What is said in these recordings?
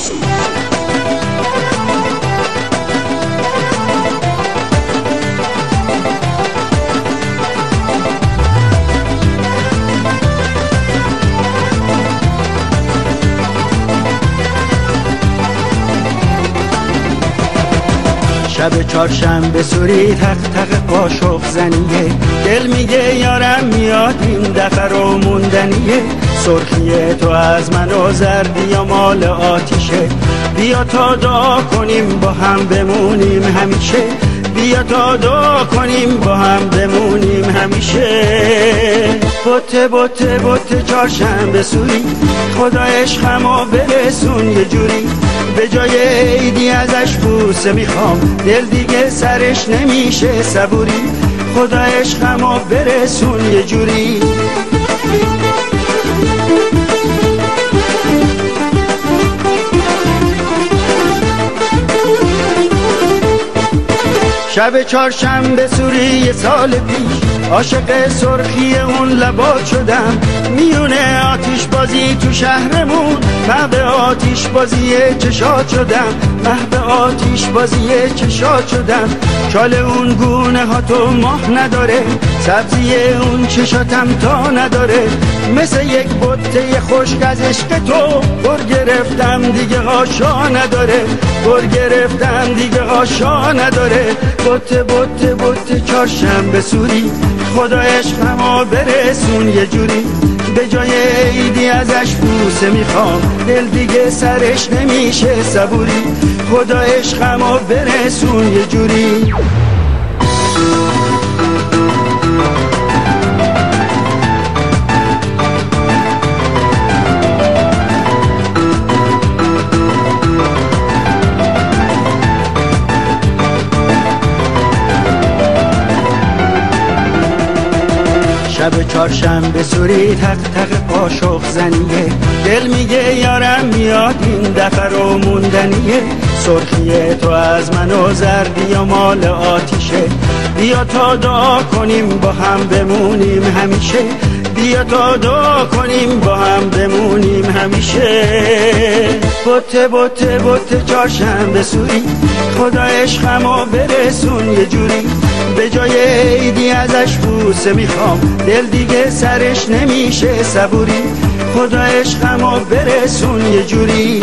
شب چهارشنبه سوری تق تق قاشق زنیه، دل میگه یارم میاد این دفعه رو موندنیه. سرخی تو از من و زردی یا مال آتیشه، بیا تا دعا کنیم با هم بمونیم همیشه، بیا تا دعا کنیم با هم بمونیم همیشه. بوته بوته بوته چهارشنبه سوری، خدا عشقمو برسون یه جوری، به جای عیدی ازش بوسه میخوام، دل دیگه سرش نمیشه صبوری، خدا عشقمو برسون یه جوری. شب چهارشنبه سوری یه سال پیش، عاشق سرخی اون لبات شدم، میونه آتیش بازی تو شهرمون، محو آتیش بازی چشات شدم، محو آتیش بازی چشات شدم. چال اون گونه ها تو ماه نداره، سبزی اون چشاتم تا نداره، مثل یک بطه خشک از عشق تو بر گرفتم دیگه آشا نداره، بر گرفتم دیگه آشا نداره. بطه بطه بطه چهارشنبه سوری، خدا عشقمو برسون یه جوری، به جای عیدی ازش بوسه میخوام، دل دیگه سرش نمیشه صبوری، خدا عشقمو برسون یه جوری. شب چهارشنبه سوری تق تق قاشق زنیه، دل میگه یارم میاد این دفعه رو موندنیه. سرخی تو از من و زردی یا مال آتیشه، بیا تا دعا کنیم با هم بمونیم همیشه، بیا تا دعا کنیم با هم بمونیم همیشه. بوته بوته بوته چهارشنبه سوری، خدا عشقمو برسون یه جوری، به جای عیدی ازش بوسه میخوام، دل دیگه سرش نمیشه صبوری، خدا عشقمو برسون یه جوری.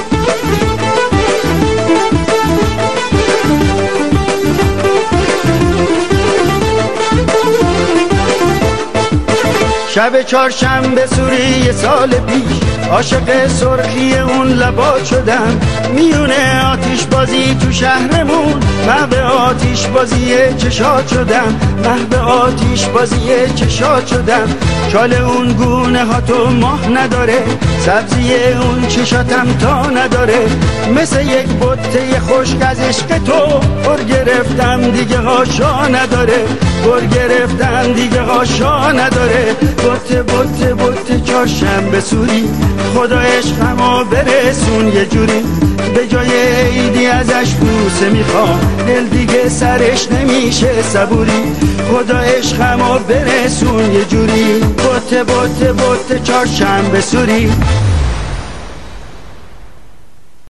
شب چهارشنبه سوری یه سال پیش، عاشق سرخی اون لبات شدم، میونه آتیش بازی تو شهرمون، محو آتیش بازی چشات شدم، محو آتیش بازی چشات شدم. چال اون گونه ها تو ماه نداره، سبزی اون چشاتم تا نداره، مثل یک بطه خشک از عشق تو بر گرفتم دیگه هاشا نداره، بر گرفتم دیگه هاشا نداره. بوته بوته بوته چهارشنبه سوری، خدا عشقمو برسون یه جوری، به جای عیدی ازش بوسه میخوام، دل دیگه سرش نمیشه صبوری، خدا عشقمو برسون یه جوری. بوته بوته بوته چهارشنبه سوری،